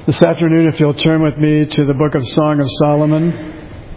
This afternoon, if you'll turn with me to the book of Song of Solomon,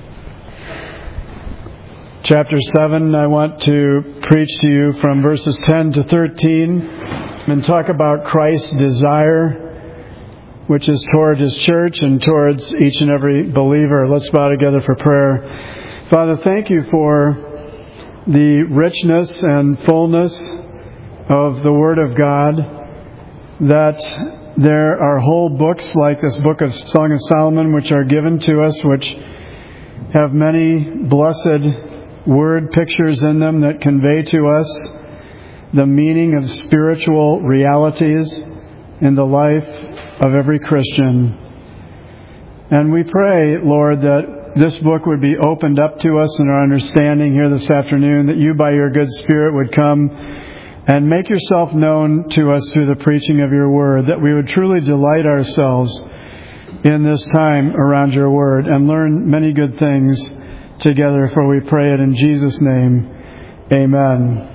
chapter 7, I want to preach to you from verses 10 to 13 and talk about Christ's desire, which is toward His church and towards each and every believer. Let's bow together for prayer. Father, thank you for the richness and fullness of the Word of God, that there are whole books like this book of Song of Solomon which are given to us, which have many blessed word pictures in them that convey to us the meaning of spiritual realities in the life of every Christian. And we pray, Lord, that this book would be opened up to us in our understanding here this afternoon, that you by your good Spirit would come and make yourself known to us through the preaching of your word, that we would truly delight ourselves in this time around your word and learn many good things together, for we pray it in Jesus' name. Amen.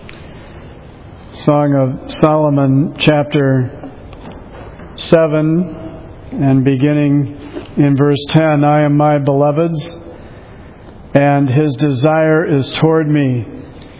Song of Solomon, chapter 7, and beginning in verse 10. I am my beloved's, and his desire is toward me.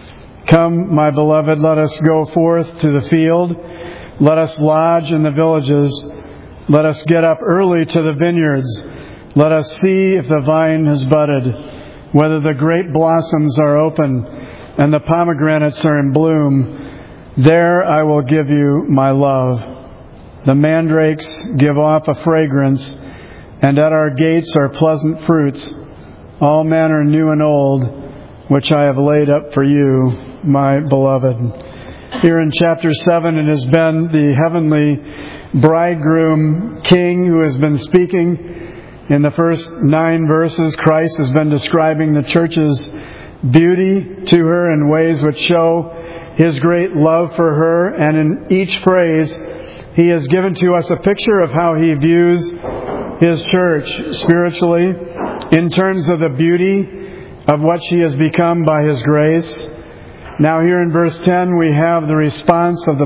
Come, my beloved, let us go forth to the field. Let us lodge in the villages. Let us get up early to the vineyards. Let us see if the vine has budded, whether the grape blossoms are open, and the pomegranates are in bloom. There I will give you my love. The mandrakes give off a fragrance, and at our gates are pleasant fruits, all manner new and old, which I have laid up for you, my beloved. Here in chapter 7, it has been the heavenly bridegroom king who has been speaking. In the first 9 verses, Christ has been describing the church's beauty to her in ways which show His great love for her. And in each phrase, He has given to us a picture of how He views His church spiritually in terms of the beauty of what she has become by His grace. Now here in verse 10 we have the response of the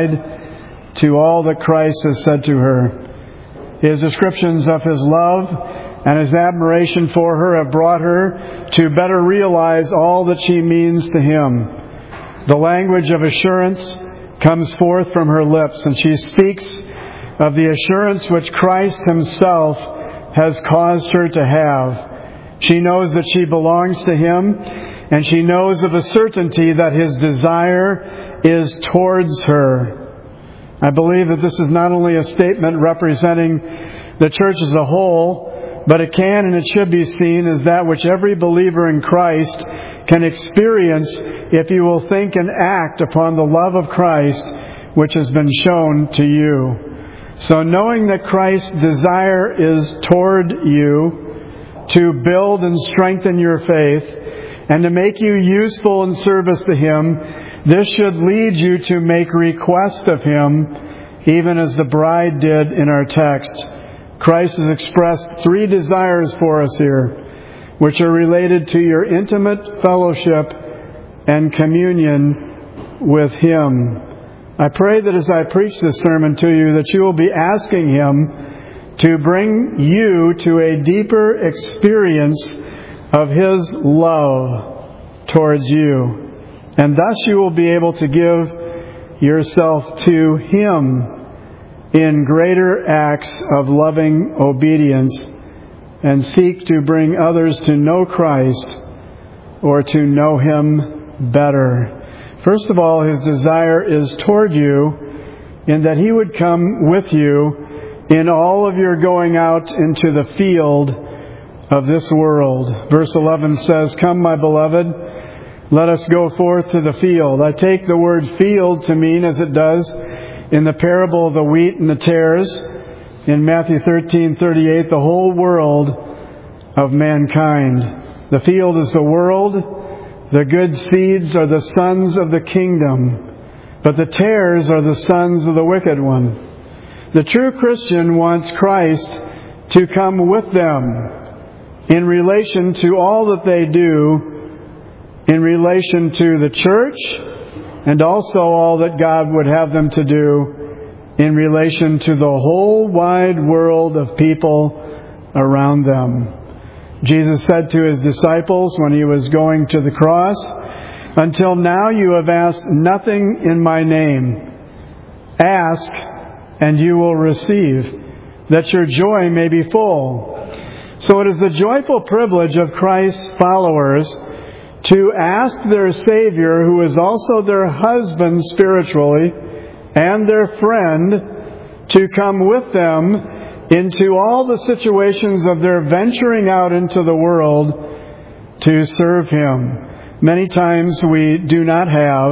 bride to all that Christ has said to her. His descriptions of His love and His admiration for her have brought her to better realize all that she means to Him. The language of assurance comes forth from her lips, and she speaks of the assurance which Christ Himself has caused her to have. She knows that she belongs to Him, and she knows of a certainty that His desire is towards her. I believe that this is not only a statement representing the church as a whole, but it can and it should be seen as that which every believer in Christ can experience if you will think and act upon the love of Christ which has been shown to you. So knowing that Christ's desire is toward you, to build and strengthen your faith, and to make you useful in service to Him, this should lead you to make request of Him, even as the bride did in our text. Christ has expressed 3 desires for us here, which are related to your intimate fellowship and communion with Him. I pray that as I preach this sermon to you, that you will be asking Him to bring you to a deeper experience of His love towards you. And thus you will be able to give yourself to Him in greater acts of loving obedience and seek to bring others to know Christ or to know Him better. First of all, His desire is toward you in that He would come with you in all of your going out into the field of this world. Verse 11 says, Come, my beloved, let us go forth to the field. I take the word field to mean, as it does in the parable of the wheat and the tares, in Matthew 13:38, the whole world of mankind. The field is the world. The good seeds are the sons of the kingdom, but the tares are the sons of the wicked one. The true Christian wants Christ to come with them in relation to all that they do, in relation to the church, and also all that God would have them to do in relation to the whole wide world of people around them. Jesus said to His disciples when He was going to the cross, "Until now you have asked nothing in my name. Ask, and you will receive, that your joy may be full." So it is the joyful privilege of Christ's followers to ask their Savior, who is also their husband spiritually, and their friend, to come with them into all the situations of their venturing out into the world to serve Him. Many times we do not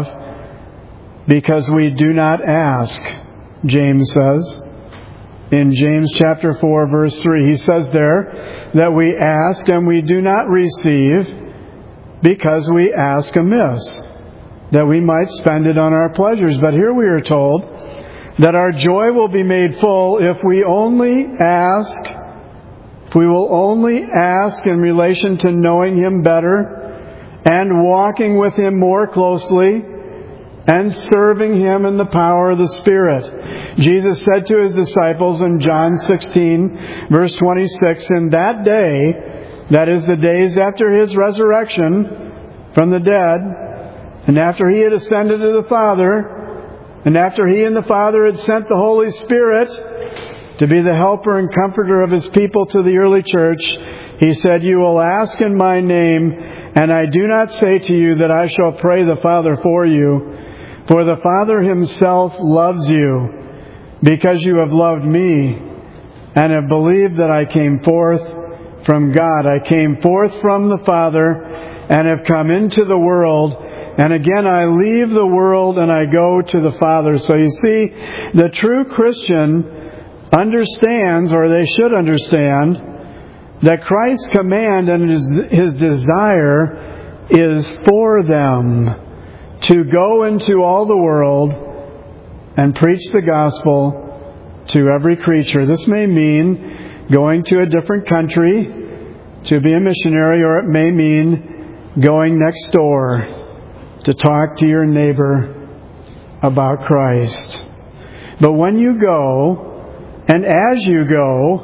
have because we do not ask, James says. In James chapter 4, verse 3, he says there that we ask and we do not receive because we ask amiss, that we might spend it on our pleasures. But here we are told that our joy will be made full if we only ask, if we will only ask in relation to knowing Him better and walking with Him more closely and serving Him in the power of the Spirit. Jesus said to His disciples in John 16, verse 26, "In that day," that is the days after His resurrection from the dead, and after He had ascended to the Father, and after He and the Father had sent the Holy Spirit to be the helper and comforter of His people to the early church, He said, "You will ask in my name, and I do not say to you that I shall pray the Father for you. For the Father Himself loves you, because you have loved me, and have believed that I came forth from God. I came forth from the Father, and have come into the world, and again I leave the world and I go to the Father." So you see, the true Christian understands, or they should understand, that Christ's command and His desire is for them to go into all the world and preach the gospel to every creature. This may mean going to a different country to be a missionary, or it may mean going next door to talk to your neighbor about Christ. But when you go, and as you go,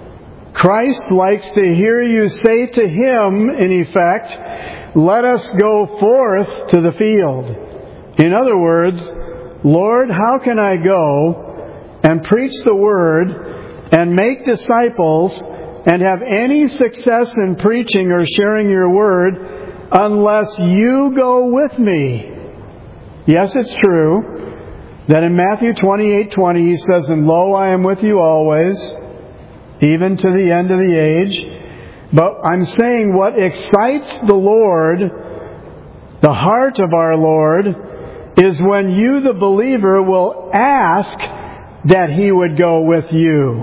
Christ likes to hear you say to Him, in effect, "Let us go forth to the field." In other words, "Lord, how can I go and preach the Word and make disciples and have any success in preaching or sharing your Word unless you go with me?" Yes, it's true that in Matthew 28:20 He says, "And lo, I am with you always, even to the end of the age." But I'm saying what excites the Lord, the heart of our Lord, is when you, the believer, will ask that He would go with you.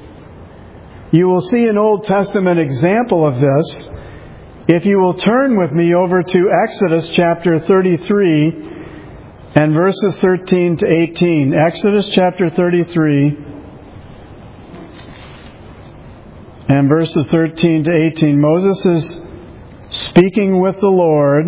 You will see an Old Testament example of this if you will turn with me over to Exodus chapter 33 and verses 13 to 18. Exodus chapter 33 and verses 13 to 18. Moses is speaking with the Lord,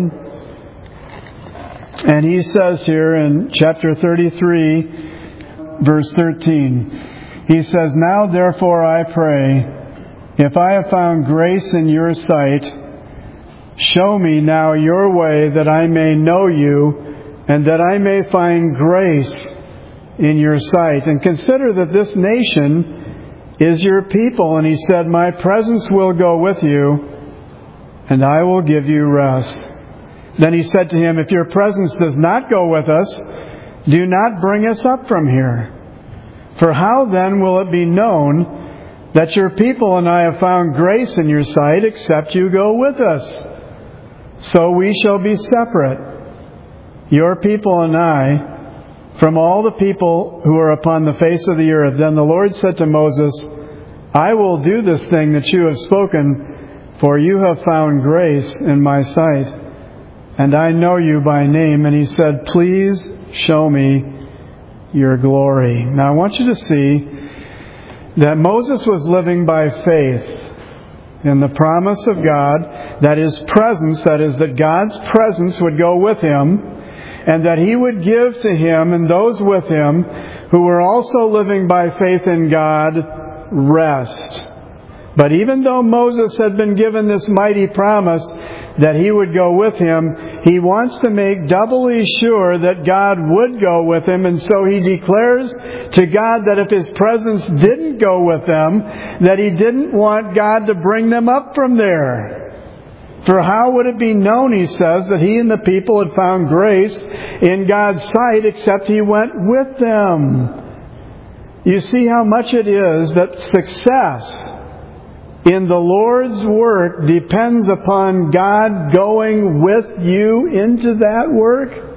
and he says here in chapter 33, verse 13, he says, "Now therefore I pray, if I have found grace in your sight, show me now your way, that I may know you, and that I may find grace in your sight. And consider that this nation is your people." And he said, "My presence will go with you, and I will give you rest." Then he said to him, "If your presence does not go with us, do not bring us up from here. For how then will it be known that your people and I have found grace in your sight, except you go with us? So we shall be separate, your people and I, from all the people who are upon the face of the earth." Then the Lord said to Moses, "I will do this thing that you have spoken, for you have found grace in my sight, and I know you by name." And he said, "Please show me your glory." Now I want you to see that Moses was living by faith in the promise of God, that His presence, that is, that God's presence would go with him, and that He would give to him and those with him who were also living by faith in God rest. But even though Moses had been given this mighty promise that he would go with him, he wants to make doubly sure that God would go with him, and so he declares to God that if His presence didn't go with them, that he didn't want God to bring them up from there. For how would it be known, he says, that he and the people had found grace in God's sight except he went with them? You see how much it is that success in the Lord's work depends upon God going with you into that work?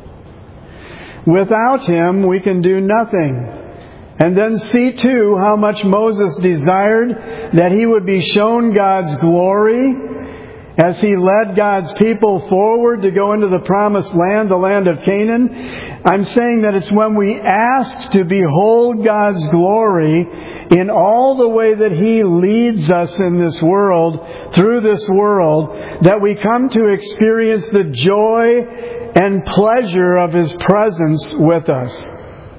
Without Him, we can do nothing. And then see too how much Moses desired that he would be shown God's glory as he led God's people forward to go into the promised land, the land of Canaan. I'm saying that it's when we ask to behold God's glory in all the way that He leads us in this world, through this world, that we come to experience the joy and pleasure of His presence with us,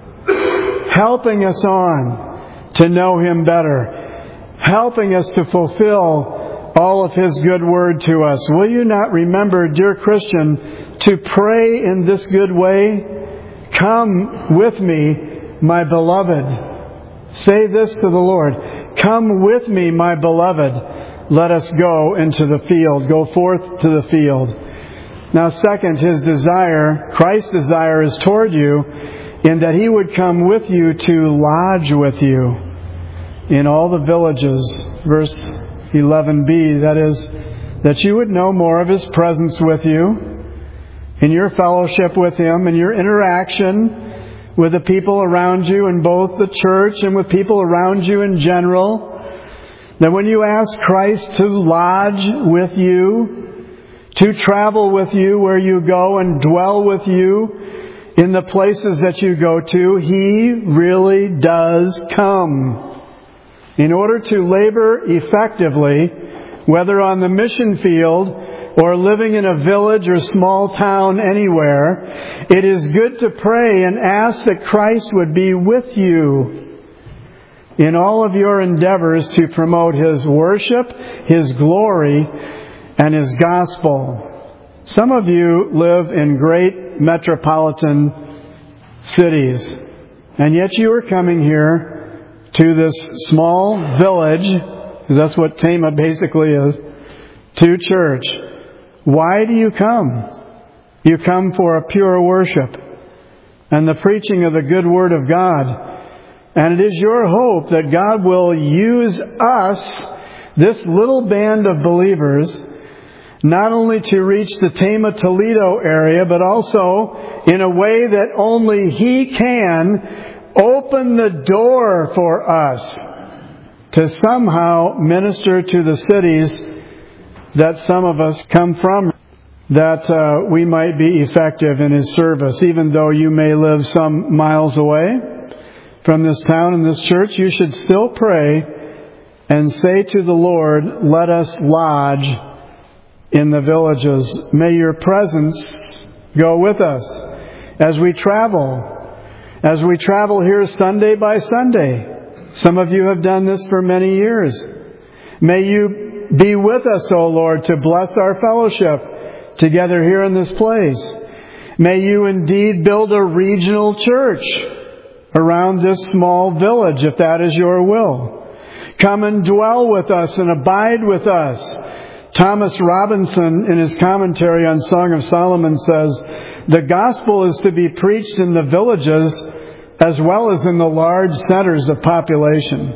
helping us on to know Him better, helping us to fulfill all of His good word to us. Will you not remember, dear Christian, to pray in this good way? Come with me, my beloved. Say this to the Lord. Come with me, my beloved. Let us go into the field. Go forth to the field. Now, second, His desire, Christ's desire, is toward you in that He would come with you to lodge with you in all the villages. Verse 11b, that is, that you would know more of His presence with you, in your fellowship with Him, in your interaction with the people around you in both the church and with people around you in general. That when you ask Christ to lodge with you, to travel with you where you go and dwell with you in the places that you go to, He really does come. In order to labor effectively, whether on the mission field or living in a village or small town anywhere, it is good to pray and ask that Christ would be with you in all of your endeavors to promote His worship, His glory, and His gospel. Some of you live in great metropolitan cities, and yet you are coming here to this small village, because that's what Tama basically is, to church. Why do you come? You come for a pure worship and the preaching of the good Word of God. And it is your hope that God will use us, this little band of believers, not only to reach the Tama Toledo area, but also in a way that only He can, open the door for us to somehow minister to the cities that some of us come from, that we might be effective in His service. Even though you may live some miles away from this town and this church, you should still pray and say to the Lord, let us lodge in the villages. May your presence go with us as we travel. As we travel here Sunday by Sunday. Some of you have done this for many years. May you be with us, O Lord, to bless our fellowship together here in this place. May you indeed build a regional church around this small village, if that is your will. Come and dwell with us and abide with us. Thomas Robinson, in his commentary on Song of Solomon, says, the gospel is to be preached in the villages as well as in the large centers of population.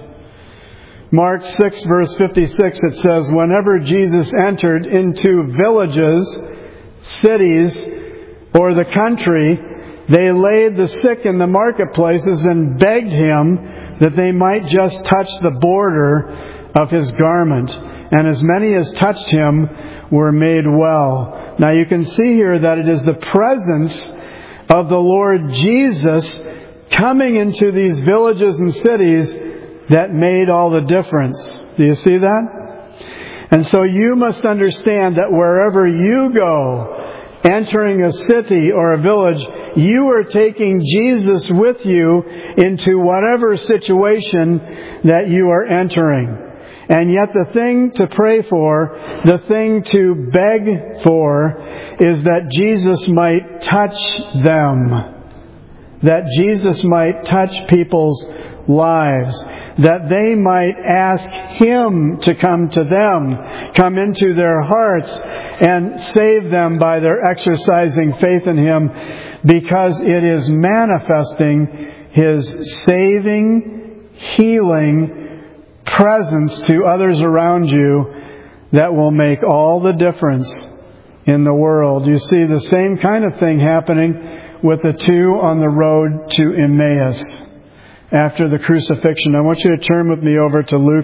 Mark 6, verse 56, it says, whenever Jesus entered into villages, cities, or the country, they laid the sick in the marketplaces and begged Him that they might just touch the border of His garment. And as many as touched Him were made well. Now you can see here that it is the presence of the Lord Jesus coming into these villages and cities that made all the difference. Do you see that? And so you must understand that wherever you go, entering a city or a village, you are taking Jesus with you into whatever situation that you are entering. And yet the thing to pray for, the thing to beg for, is that Jesus might touch them. That Jesus might touch people's lives. That they might ask Him to come to them, come into their hearts, and save them by their exercising faith in Him, because it is manifesting His saving, healing presence to others around you that will make all the difference in the world. You see the same kind of thing happening with the two on the road to Emmaus after the crucifixion. I want you to turn with me over to Luke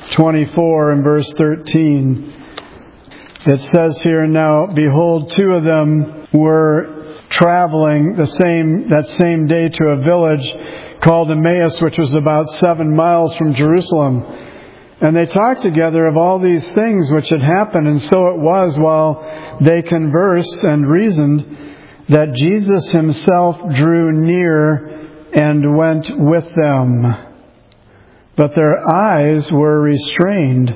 24 and verse 13. It says here, "Now, behold, two of them were traveling that same day to a village called Emmaus, which was about 7 miles from Jerusalem. And they talked together of all these things which had happened. And so it was, while they conversed and reasoned, that Jesus Himself drew near and went with them. But their eyes were restrained,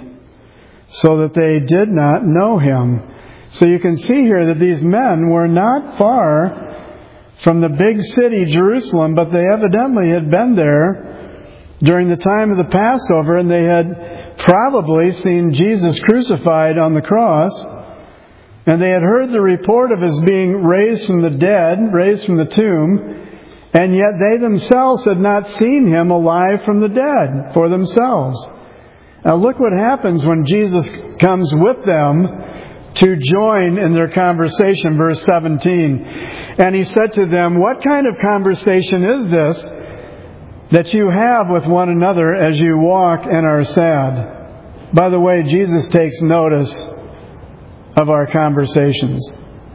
so that they did not know Him." So you can see here that these men were not far from the big city, Jerusalem, but they evidently had been there during the time of the Passover, and they had probably seen Jesus crucified on the cross, and they had heard the report of His being raised from the dead, raised from the tomb, and yet they themselves had not seen Him alive from the dead for themselves. Now look what happens when Jesus comes with them to join in their conversation. Verse 17. "And He said to them, 'What kind of conversation is this that you have with one another as you walk and are sad?'" By the way, Jesus takes notice of our conversations.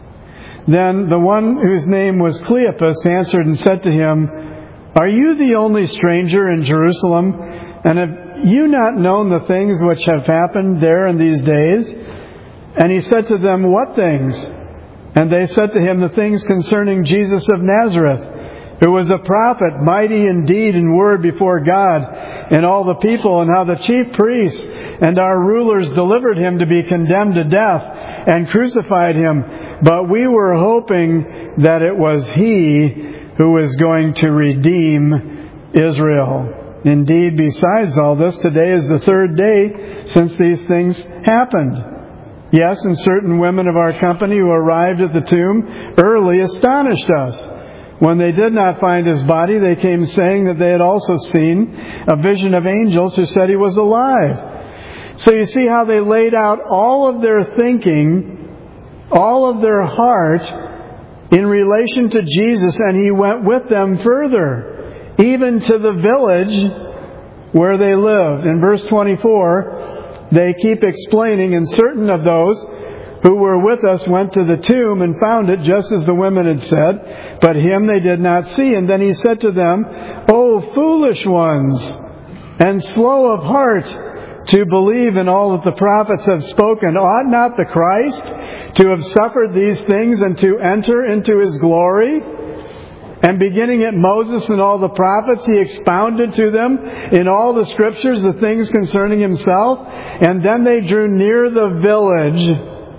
"Then the one whose name was Cleopas answered and said to Him, 'Are you the only stranger in Jerusalem? And have you not known the things which have happened there in these days?' And He said to them, 'What things?' And they said to Him, 'The things concerning Jesus of Nazareth, who was a prophet, mighty in deed and word before God and all the people, and how the chief priests and our rulers delivered Him to be condemned to death and crucified Him. But we were hoping that it was He who was going to redeem Israel. Indeed, besides all this, today is the third day since these things happened. Yes, and certain women of our company who arrived at the tomb early astonished us. When they did not find His body, they came saying that they had also seen a vision of angels who said He was alive." So you see how they laid out all of their thinking, all of their heart in relation to Jesus, and He went with them further, even to the village where they lived. In verse 24, they keep explaining, "And certain of those who were with us went to the tomb and found it just as the women had said, but Him they did not see. And then He said to them, 'O foolish ones, and slow of heart to believe in all that the prophets have spoken. Ought not the Christ to have suffered these things and to enter into His glory?' And beginning at Moses and all the prophets, He expounded to them in all the Scriptures the things concerning Himself. And then they drew near the village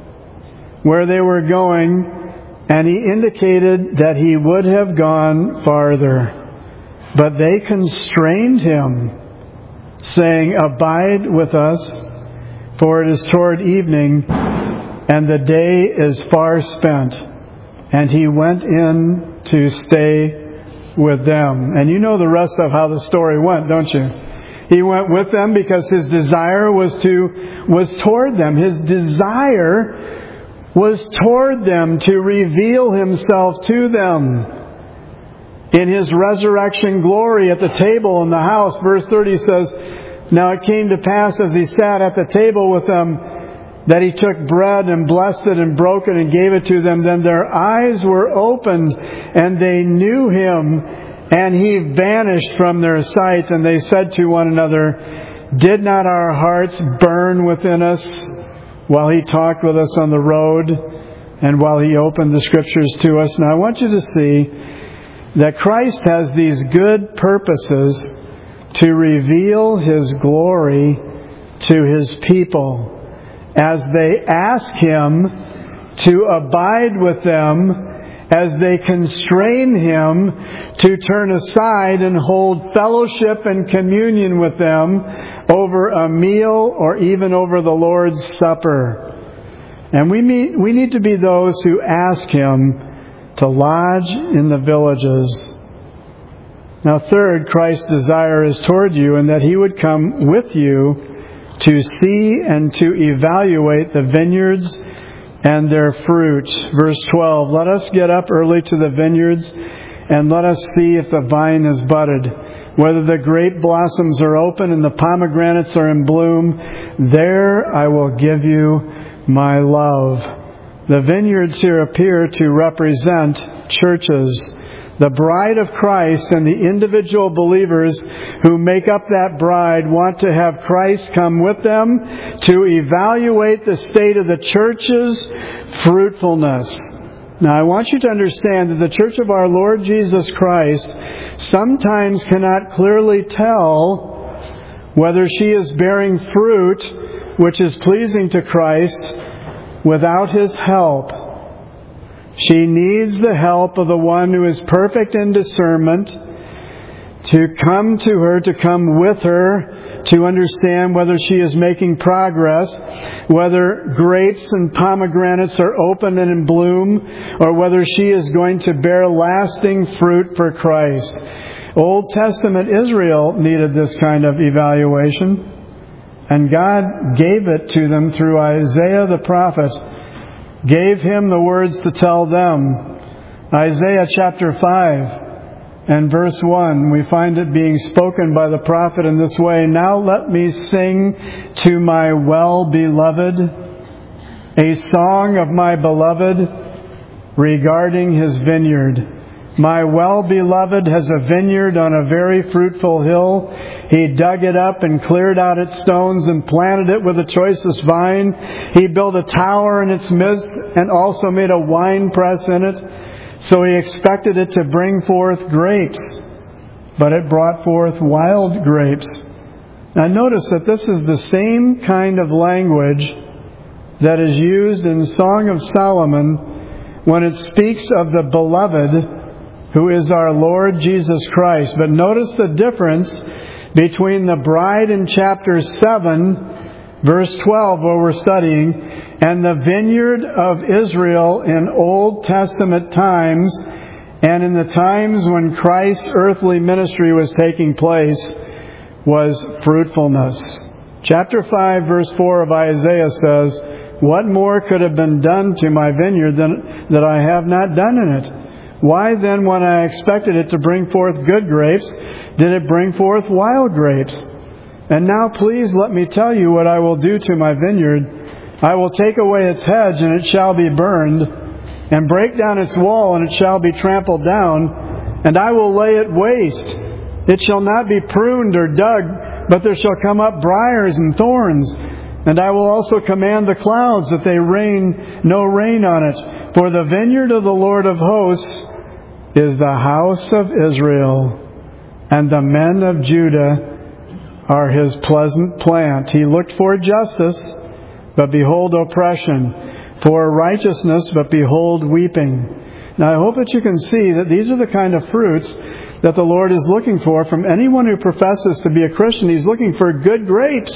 where they were going, and He indicated that He would have gone farther. But they constrained Him, saying, 'Abide with us, for it is toward evening, and the day is far spent.' And He went in to stay with them." And you know the rest of how the story went, don't you? He went with them because His desire was toward them. His desire was toward them to reveal Himself to them in His resurrection glory at the table in the house. Verse 30 says, "Now it came to pass as He sat at the table with them, that He took bread and blessed it and broke it and gave it to them. Then their eyes were opened and they knew Him, and He vanished from their sight. And they said to one another, 'Did not our hearts burn within us while He talked with us on the road and while He opened the Scriptures to us. Now I want you to see that Christ has these good purposes to reveal His glory to His people as they ask Him to abide with them, as they constrain Him to turn aside and hold fellowship and communion with them over a meal or even over the Lord's Supper. And we need to be those who ask Him to lodge in the villages. Now third, Christ's desire is toward you, and that He would come with you to see and to evaluate the vineyards and their fruit. Verse 12, let us get up early to the vineyards, and let us see if the vine is budded, whether the grape blossoms are open and the pomegranates are in bloom. There I will give you my love. The vineyards here appear to represent churches, the bride of Christ, and the individual believers who make up that bride want to have Christ come with them to evaluate the state of the church's fruitfulness. Now I want you to understand that the church of our Lord Jesus Christ sometimes cannot clearly tell whether she is bearing fruit which is pleasing to Christ without His help. She needs the help of the one who is perfect in discernment to come to her, to come with her, to understand whether she is making progress, whether grapes and pomegranates are open and in bloom, or whether she is going to bear lasting fruit for Christ. Old Testament Israel needed this kind of evaluation, and God gave it to them through Isaiah the prophet, gave him the words to tell them. Isaiah chapter 5 and verse 1, we find it being spoken by the prophet in this way, now let me sing to my well-beloved a song of my beloved regarding his vineyard. My well-beloved has a vineyard on a very fruitful hill. He dug it up and cleared out its stones and planted it with the choicest vine. He built a tower in its midst and also made a wine press in it. So he expected it to bring forth grapes, but it brought forth wild grapes. Now notice that this is the same kind of language that is used in Song of Solomon when it speaks of the beloved, who is our Lord Jesus Christ. But notice the difference between the bride in chapter 7, verse 12, where we're studying, and the vineyard of Israel in Old Testament times, and in the times when Christ's earthly ministry was taking place, was fruitfulness. Chapter 5, verse 4 of Isaiah says, what more could have been done to my vineyard than that I have not done in it? Why then, when I expected it to bring forth good grapes, did it bring forth wild grapes? And now please let me tell you what I will do to my vineyard. I will take away its hedge, and it shall be burned, and break down its wall, and it shall be trampled down, and I will lay it waste. It shall not be pruned or dug, but there shall come up briars and thorns. And I will also command the clouds that they rain no rain on it. For the vineyard of the Lord of hosts is the house of Israel, and the men of Judah are His pleasant plant. He looked for justice, but behold oppression, for righteousness, but behold weeping. Now I hope that you can see that these are the kind of fruits that the Lord is looking for from anyone who professes to be a Christian. He's looking for good grapes.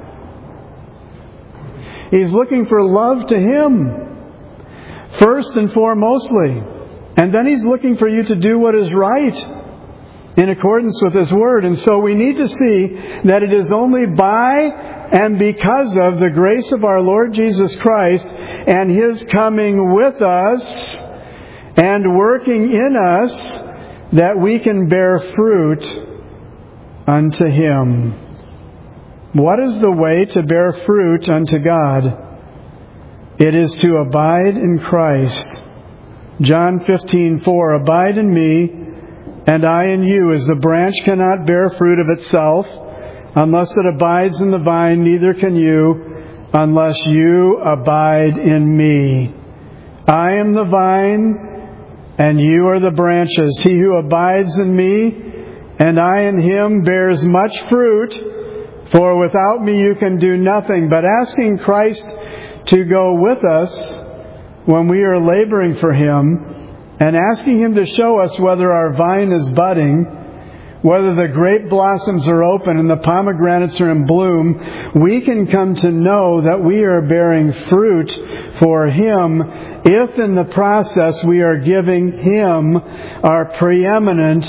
He's looking for love to Him, first and foremostly. And then He's looking for you to do what is right in accordance with His Word. And so we need to see that it is only by and because of the grace of our Lord Jesus Christ and His coming with us and working in us that we can bear fruit unto Him. What is the way to bear fruit unto God? It is to abide in Christ. John 15:4, abide in me, and I in you, as the branch cannot bear fruit of itself, unless it abides in the vine, neither can you, unless you abide in me. I am the vine, and you are the branches. He who abides in me, and I in him, bears much fruit, for without me you can do nothing. But asking Christ to go with us when we are laboring for him, and asking him to show us whether our vine is budding, whether the grape blossoms are open and the pomegranates are in bloom, we can come to know that we are bearing fruit for him if in the process we are giving him our preeminent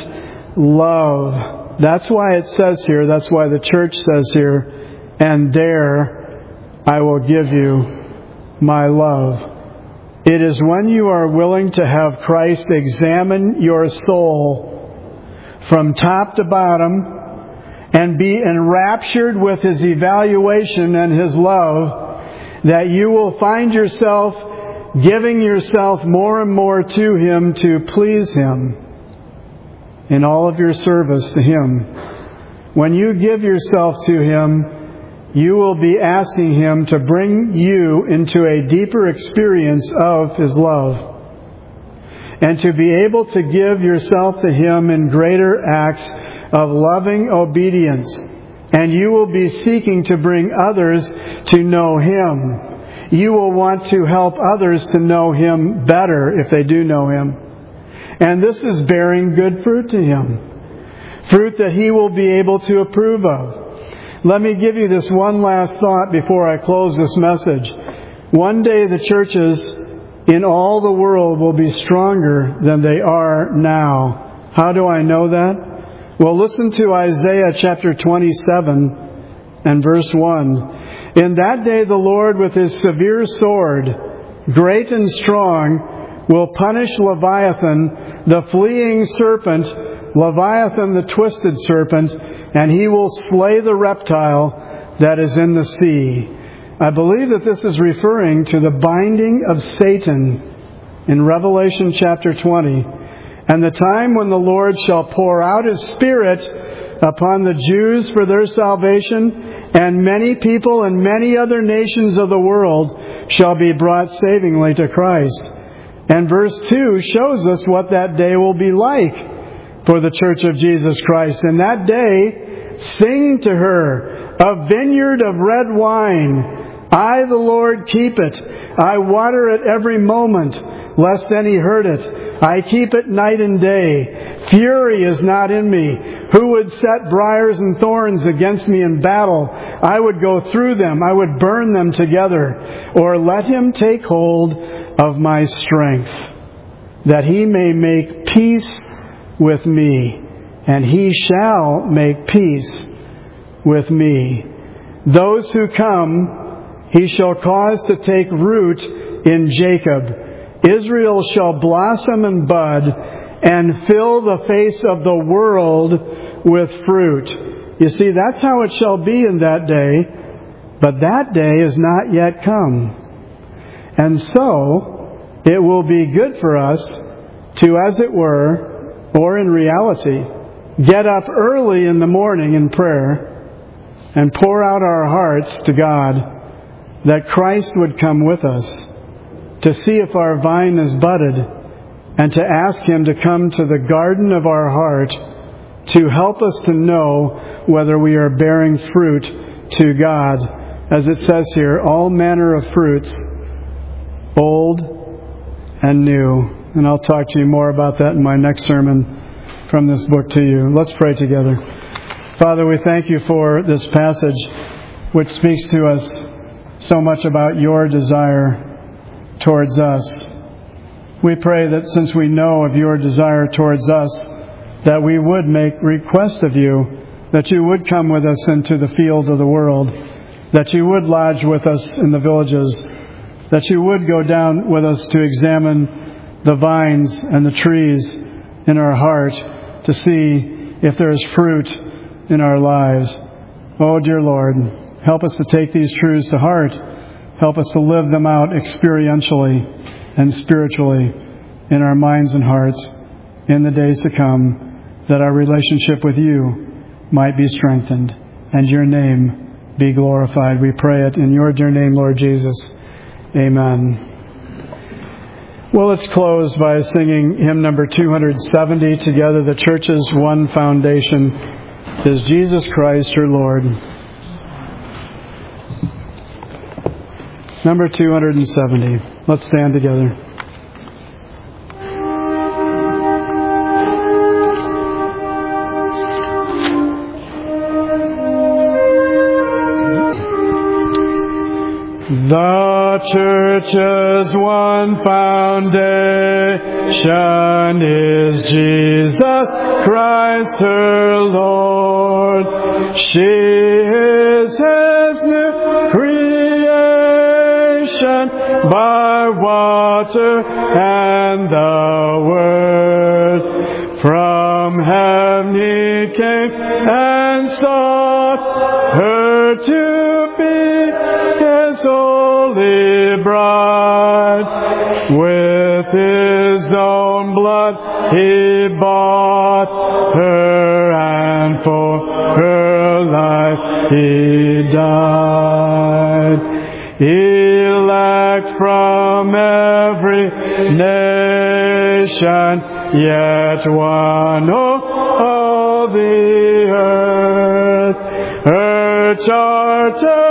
love. That's why it says here, that's why the church says here, and there I will give you my love. It is when you are willing to have Christ examine your soul from top to bottom and be enraptured with his evaluation and his love that you will find yourself giving yourself more and more to him to please him in all of your service to him. When you give yourself to him, you will be asking him to bring you into a deeper experience of his love, and to be able to give yourself to him in greater acts of loving obedience. And you will be seeking to bring others to know him. You will want to help others to know him better if they do know him. And this is bearing good fruit to him. Fruit that he will be able to approve of. Let me give you this one last thought before I close this message. One day the churches in all the world will be stronger than they are now. How do I know that? Well, listen to Isaiah chapter 27 and verse 1. In that day the Lord with his severe sword, great and strong, will punish Leviathan, the fleeing serpent, Leviathan the twisted serpent, and he will slay the reptile that is in the sea. I believe that this is referring to the binding of Satan in Revelation chapter 20, and the time when the Lord shall pour out his Spirit upon the Jews for their salvation, and many people and many other nations of the world shall be brought savingly to Christ. And verse 2 shows us what that day will be like for the Church of Jesus Christ. In that day, sing to her, a vineyard of red wine. I, the Lord, keep it. I water it every moment, lest any hurt it. I keep it night and day. Fury is not in me. Who would set briars and thorns against me in battle? I would go through them. I would burn them together. Or let him take hold of my strength, that he may make peace with me. And he shall make peace with me. Those who come, he shall cause to take root in Jacob. Israel shall blossom and bud and fill the face of the world with fruit. You see, that's how it shall be in that day, but that day is not yet come. And so, it will be good for us to, as it were, or in reality, get up early in the morning in prayer and pour out our hearts to God, that Christ would come with us, to see if our vine is budded, and to ask him to come to the garden of our heart to help us to know whether we are bearing fruit to God. As it says here, all manner of fruits, old and new. And I'll talk to you more about that in my next sermon from this book to you. Let's pray together. Father, we thank you for this passage which speaks to us so much about your desire towards us. We pray that since we know of your desire towards us, that we would make request of you, that you would come with us into the field of the world, that you would lodge with us in the villages, that you would go down with us to examine the vines and the trees in our heart to see if there is fruit in our lives. Oh, dear Lord, help us to take these truths to heart. Help us to live them out experientially and spiritually in our minds and hearts in the days to come, that our relationship with you might be strengthened and your name be glorified. We pray it in your dear name, Lord Jesus. Amen. Well, let's close by singing hymn number 270 together. The church's one foundation is Jesus Christ, her Lord. Number 270. Let's stand together. The church's one foundation is Jesus Christ, her Lord. She is His new creation by water and the Word. From heaven He came and sought her to be His holy bride. With His own blood He bought her, and for her life He died. Elect from every nation, yet one of the earth, her charter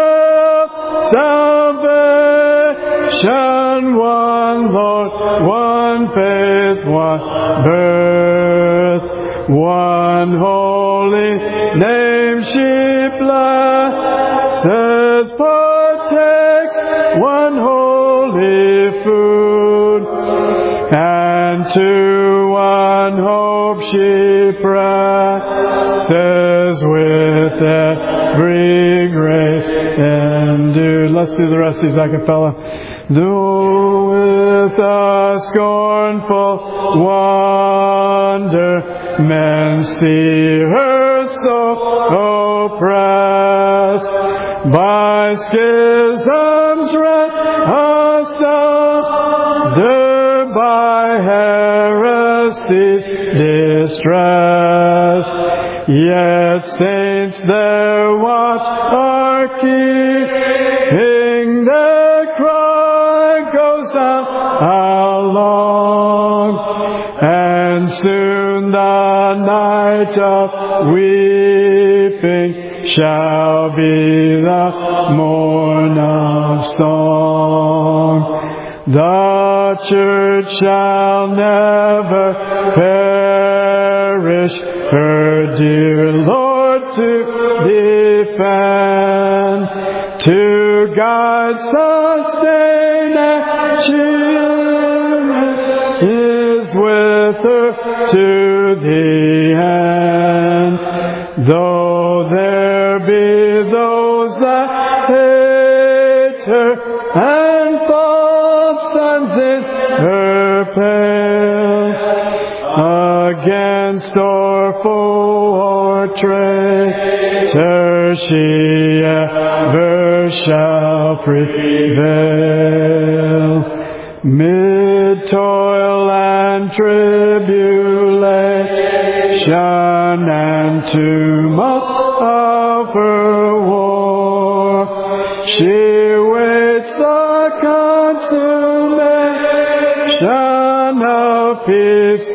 salvation, one Lord, one faith, one birth, one holy name she blesses, partakes one holy food, and to one hope she presses with every grace endued. Let's do the rest of these a cappella. Though with a scornful wonder men see her so oppressed, by schisms rent asunder, by heresies distressed, yet saints their watch are keeping, their cry goes out along, and soon the night of weeping shall be the morn of song. The church shall never perish, her dear Lord to defend, to guide, sustain, and shield is with her to the end. Though there be those that hate her and false sons in her pale, against or foe or traitor she ever shall prevail. Mid toil and tribulation and tumult of her war, she waits the consummation of peace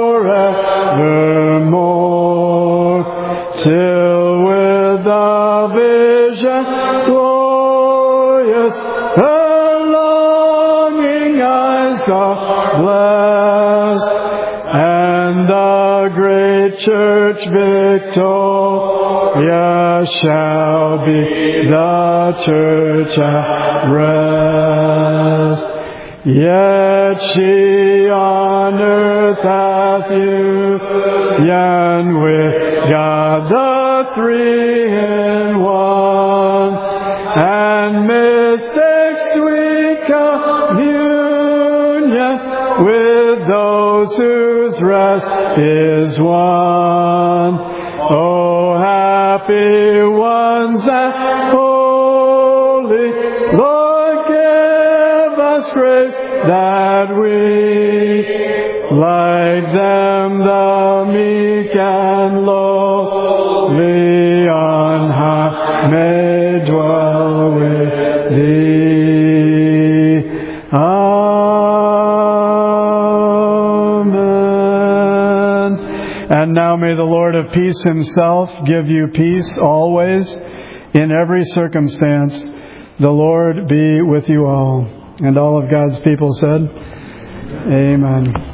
forevermore, till with the vision glorious her longing eyes are blessed, and the great church victorious shall be the church at rest. Yet she on earth hath union with God the three in one, and mistakes sweet communion with those whose rest is won. Oh, happy ones and holy, Lord, give us grace that we, like them, the meek and lowly on high, may dwell with Thee. Amen. And now may the Lord of peace himself give you peace always, in every circumstance. The Lord be with you all. And all of God's people said, Amen.